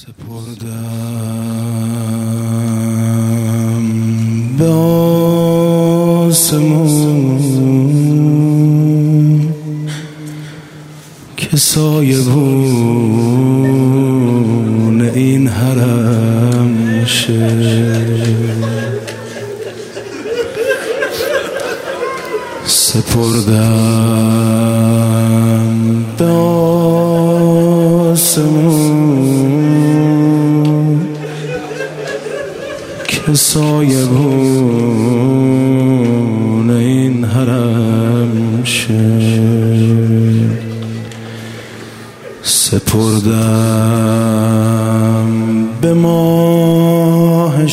سپردم به آسمون که سایبون این حرم شه. سپردم به آسمون که سایبون این حرم شه. سپردم به ماه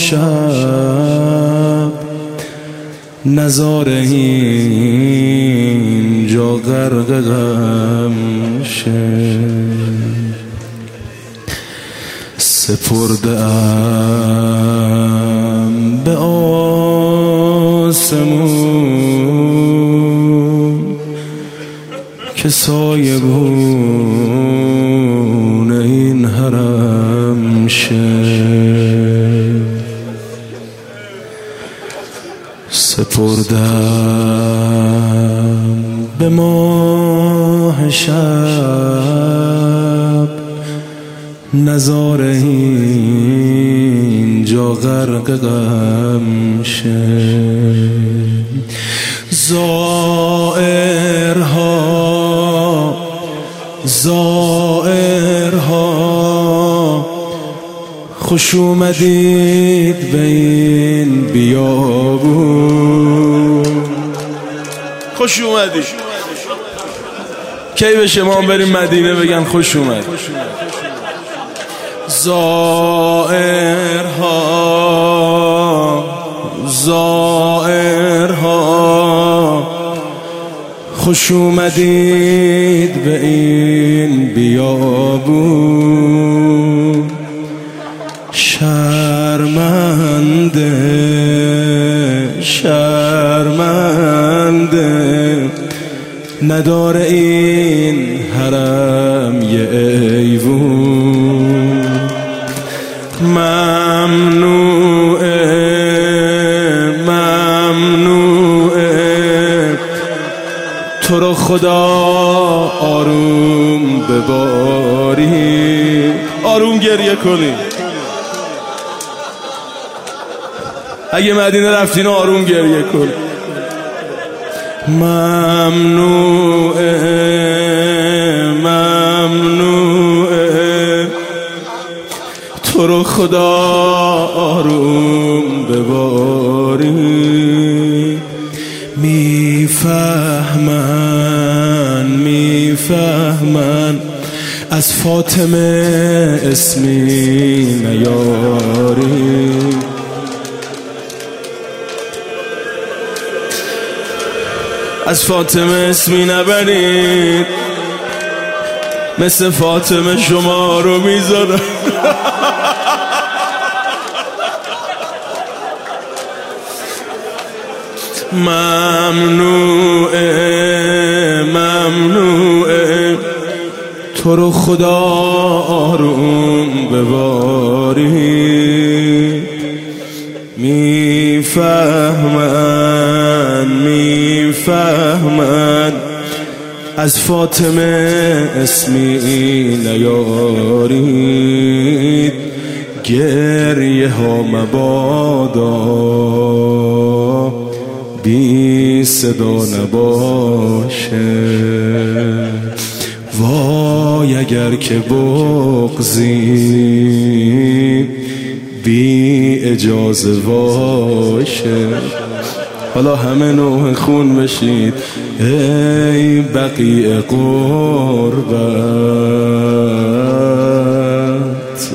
شب نظاره اینجا غرق غم شه. سپردم به آسمون که سایبون این حرم شه. سپردم به ماه شب نظاره اینجا غرق غم شه. زائرها خوش اومدید به این بیابون. خوش اومدید. کی به شما بریم مدینه بگن خوش اومد. زائرها خوش اومدید به این بیابون. شرمنده نداره این حرم یه ایوون. ممنوعه تو رو خدا آروم بباری، آروم گریه کنی. اگه مدینه رفتین آروم گریه کن. ممنوعه تو رو خدا آروم بباری. میفهمن از فاطمه اسمی نیاری. از فاطمه اسمی نبرید، مثل فاطمه شما رو میذارم. ممنوعه تو رو خدا آروم بباری. میفهمن از فاطمه اسمی نیارید. گریه ها مبادا بی صدا نباشه. وای اگر که بغضی بی اجازه باشه. حالا همه نوع خون بشید. ای بقیع غربت،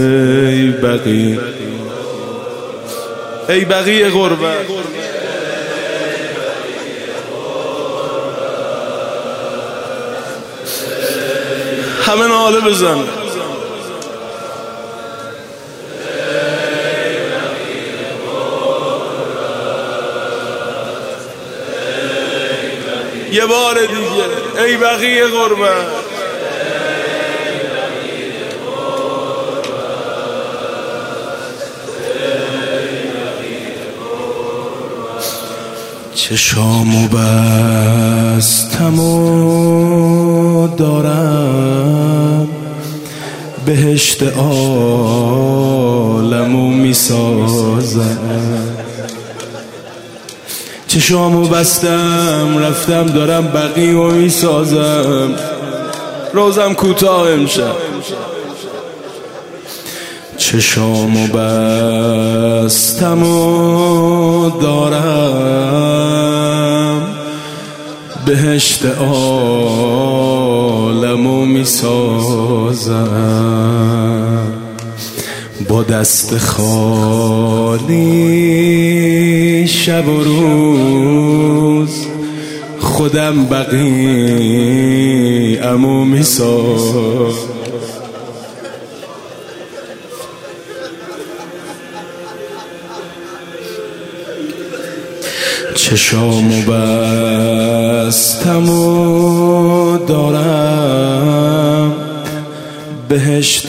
ای بقیع غربت. همه ناله بزن. یه بار دیگه ای بقیه غربت. چشامو بستم و دارم بهشت عالمو میسازم. چشامو بستم رفتم دارم بقیو میسازم. روزم کوتاه امشب. چشامو بستم و دارم بهشت عالمو میسازم. با دست خالی شب و روز خودم بقیعمو میسازم. چشامو بستم و دارم بهشت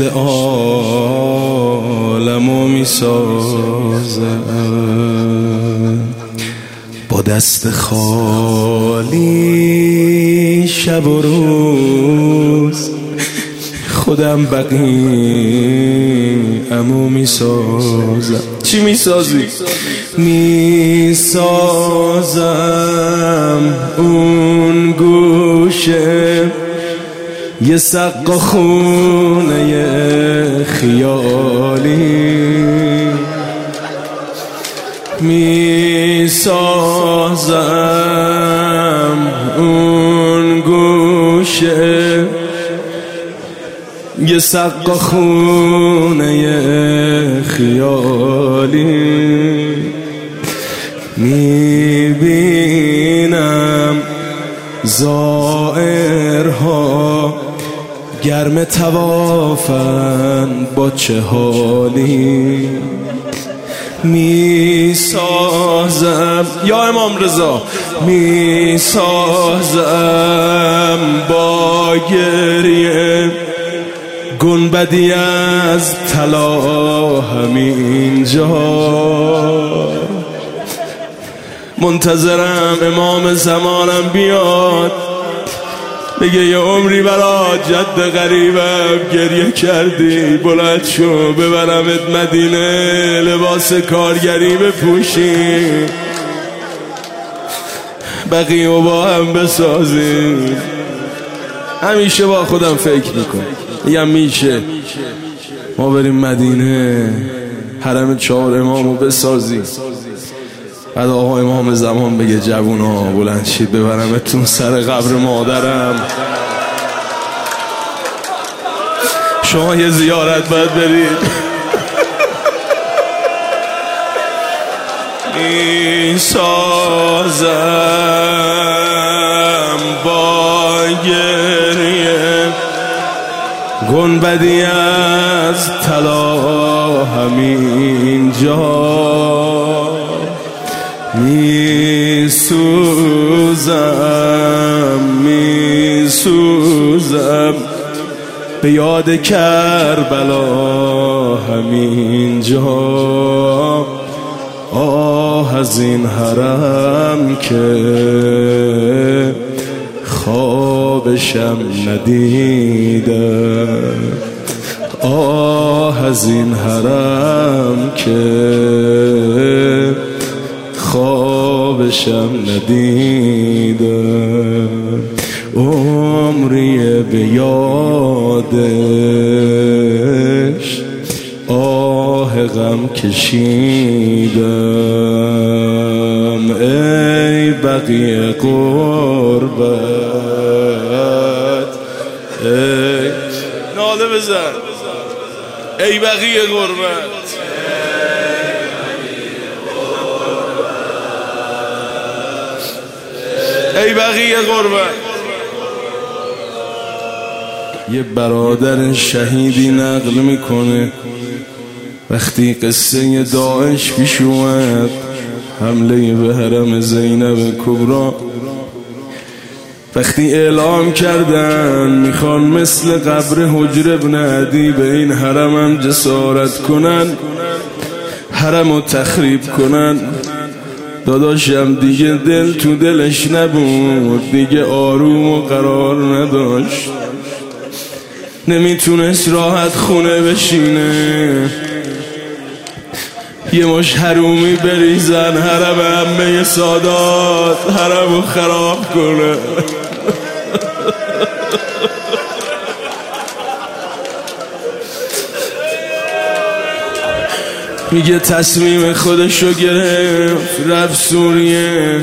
عالمو میسازم. با دست خالی شب و روز خودم بقیعمو میسازم. چی میسازی؟ میسازم اون گوشه یه سقا خونه خیالی. میسازم اون گوشه یه سقا خونه خیالی. میبینم زائرها گرم توافن با چه حالی. میسازم یا امام رضا میسازم با گریه گنبدی از طلا همینجا. منتظرم امام زمانم بیاد بگه یه عمری برات جد غریبم گریه کردی، بلند شو ببرمت مدینه لباس کارگری بپوشی بقیه با هم بسازیم. همیشه با خودم فکر میکنم میگم میشه ما بریم مدینه حرم 4 امامو بسازیم. بعد آقا امام زمان بگه جوونا بلند شید ببرمتون سر قبر مادرم. شما یه زیارت باید برید. میسازم با گریه گنبدی از طلا همینجا. میسوزم به یاد کربلا همینجا. آه از این حرم که خوابشم ندیدم. آه از این حرم که خوابشم ندیدم. عمری به یادش آه غم کشیدم. ای بقیه قربت ای ناله بزن ای بقیه قربت ای بقیه قربت. یه برادر شهیدی نقل میکنه وقتی قصه داعش پیش اومد، حمله به حرم زینب کبرا، وقتی اعلام کردن میخوان مثل قبر حجر ابن عدی به این حرمم جسارت کنن، حرمو تخریب کنن، داداشم دیگه دل تو دلش نبود، دیگه آروم و قرار نداشت، نمیتونست راحت خونه بشینه، یه مش حرومی بریزن حرم عمه سادات حرمو خراب کنه. میگه تصمیم خودشو گرفت رفت سوریه.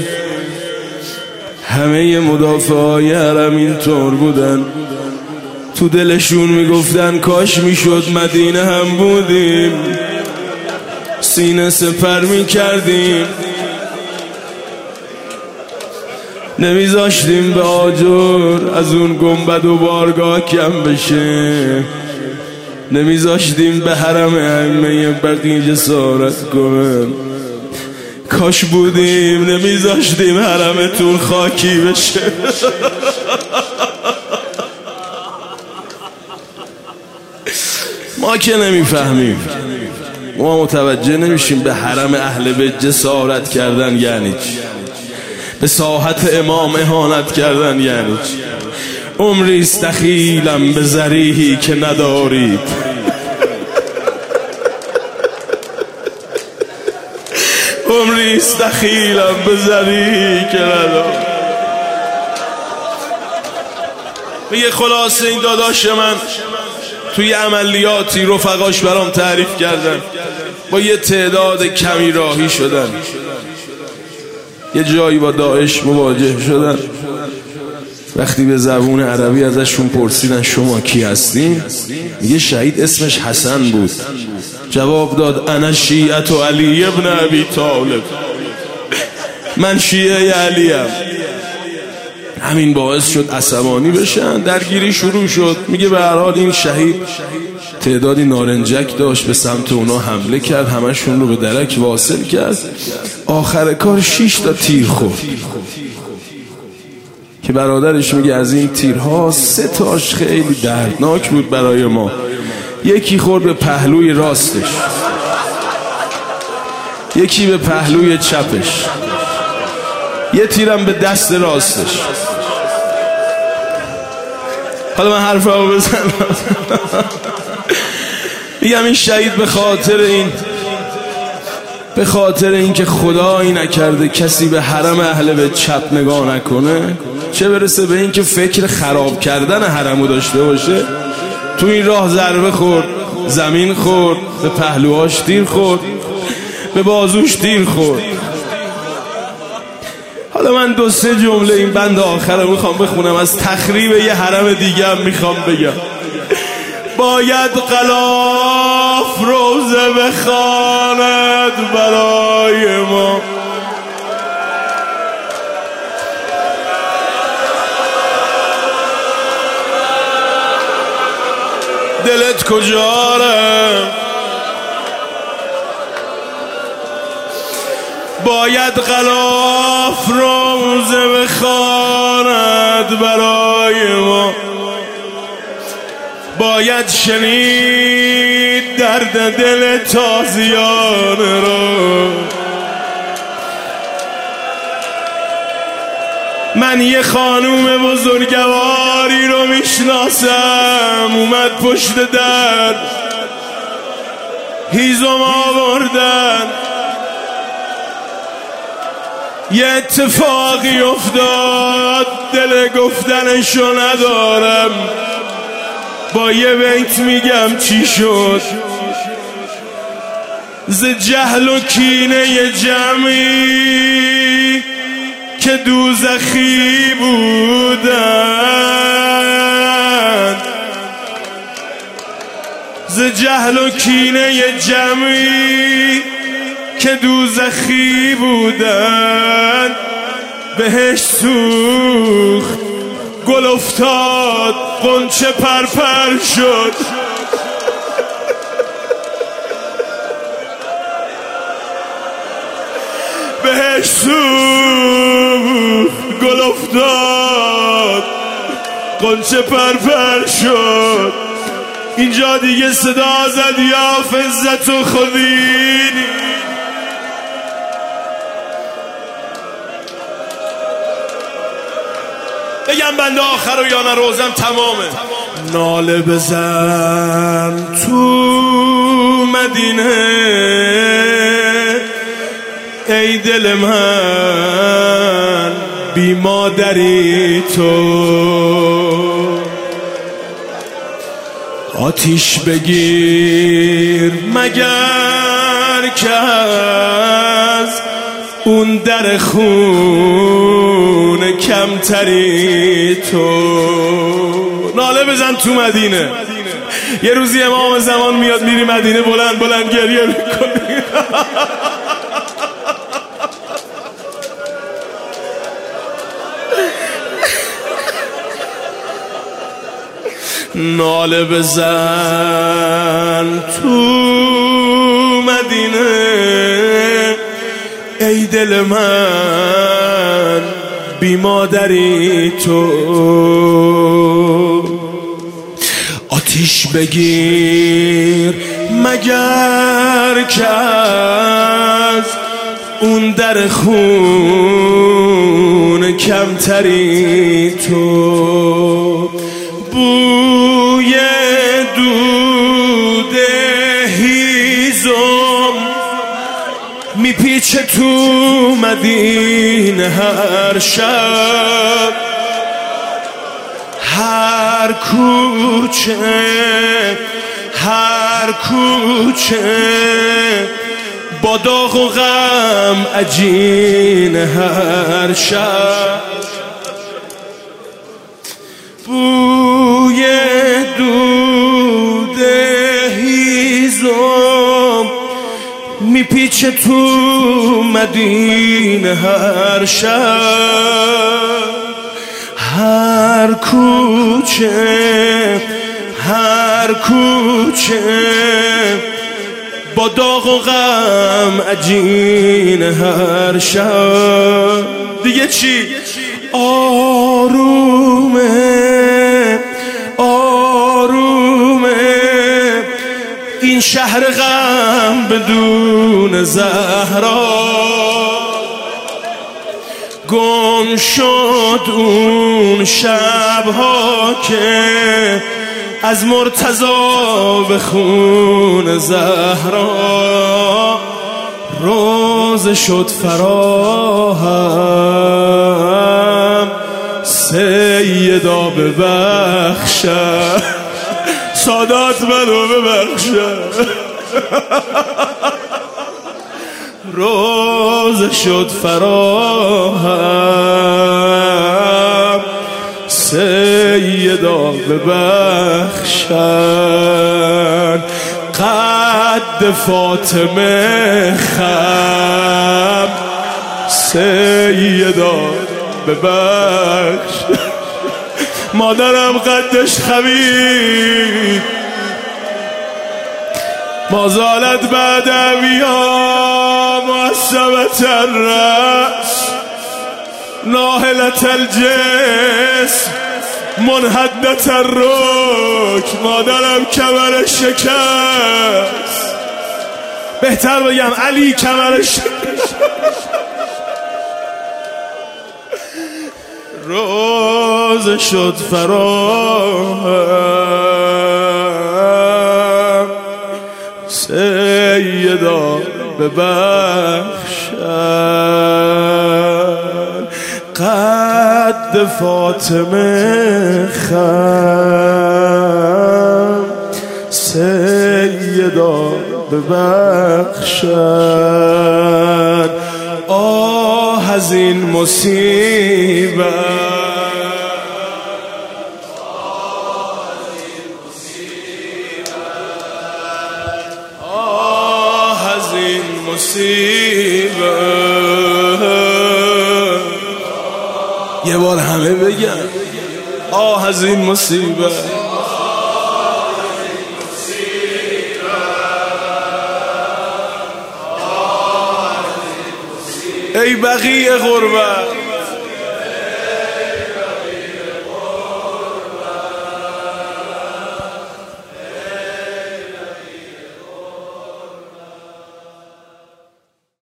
همه مدافعای حرم اینطور بودن، تو دلشون میگفتن کاش میشد مدینه هم بودیم، سینه سپر میکردیم، نمیذاشتیم به آجر از اون گنبد و بارگاه کم بشه، نمیذاشتیم به حرم ائمه بقیه جسارت کنن، کاش بودیم نمیذاشتیم حرمتون خاکی بشه. ما که نمیفهمیم، ما متوجه نمیشیم به حرم اهل بیت جسارت کردن یعنی چی، به ساحت امام اهانت کردن یعنی چی. عمری استخیلم به ذریحی که ندارید، عمری استخیلم به ذریحی که ندارید. میگه خلاصه این داداش من توی عملیاتی رفقاش برام تعریف کردن، با یه تعداد کمی راهی شدن، یه جایی با داعش مواجه شدن. وقتی به زبون عربی ازشون پرسیدن شما کی هستین، میگه شهید اسمش حسن بود، جواب داد انا شیعة علی ابن ابی طالب، من شیعه علیم. همین باعث شد عصبانی بشن، درگیری شروع شد. میگه به هر حال این شهید تعدادی نارنجک داشت، به سمت اونا حمله کرد، همشون رو به درک واصل کرد، آخر کار 6 تا تیر خورد که برادرش میگه از این تیرها 3 تاش خیلی دردناک بود برای ما. یکی خورد به پهلوی راستش، یکی به پهلوی چپش، یه تیرم به دست راستش. حالا من حرفمو بزنم. میگم این شهید به خاطر این که خدایی نکرده کسی به حرم اهل بیت چپ نگاه نکنه، چه برسه به این که فکر خراب کردن حرمو داشته باشه، تو این راه ضربه خورد، زمین خورد، به پهلوهاش تیر خورد، به بازوش تیر خورد. حالا من 2-3 جمله این بند آخر رو میخوام بخونم، از تخریب یه حرم دیگه هم میخوام بگم. باید غلاف روزه بخواند برای ما، دلت کجاره؟ باید غلاف روزه بخواند برای ما، باید شنید درد دل تازیان را. من یه خانوم بزرگواری رو میشناسم، اومد پشت در هیزم آوردن، یه اتفاقی افتاد دل گفتنشو ندارم، با یه بیت میگم چی شد. ز جهل و کینه جمعی که دوزخی بودن، ز جهل و کینه جمعی که دوزخی بودن، بهش سوخت گل افتاد غنچه پرپر شد. بهش سوخت گل افتاد غنچه پرپر شد. اینجا دیگه صدا زد یا فزت و خودینی، بگم بنده آخر و یا نه روزم تمامه. ناله بزن تو مدینه ای دل من بی مادری تو، آتیش بگیر مگر که از اون در خون کمتری تو. ناله بزن تو مدینه. یه روزی امام زمان میاد میری مدینه بلند بلند گریه میکنی. ناله بزن تو مدینه ای دل من بی مادری تو، آتیش بگیر مگر که از اون در خون کمتری تو. بوی دود هیزم میپیچه تو مدینه هر شب، هر کوچه هر کوچه با داغ و غم عجین هر شب. بوی دود هیزم میپیچه تو مدینه هر شب، هر کوچه هر کوچه با داغ و غم عجین هر شب. دیگه چی؟ آرومه آرومه این شهر غم بدون زهرا، گم شد اون شبها که از مرتضی به خون زهرا، روز شد فراهم سیدا ببخشم، سادات منو ببخشم. روز شد فراهم سیدا ببخشم، قد فاطمه خم سیدا ببخش. مادرم قدش خمید ما زالت بعد ایام معصبة الرأس ناهلة الجسم منحدة الرکن. مادرم کمر شکست، بهتر بگم علی کمر شکست. روز شد فراهم سیدا ببخشن، قد فاطمه خم سیدا ببخشن. آه از این مصیبت، آه از این مصیبت. یه بار همه بگن آه از این مصیبت. ای بقیه غربت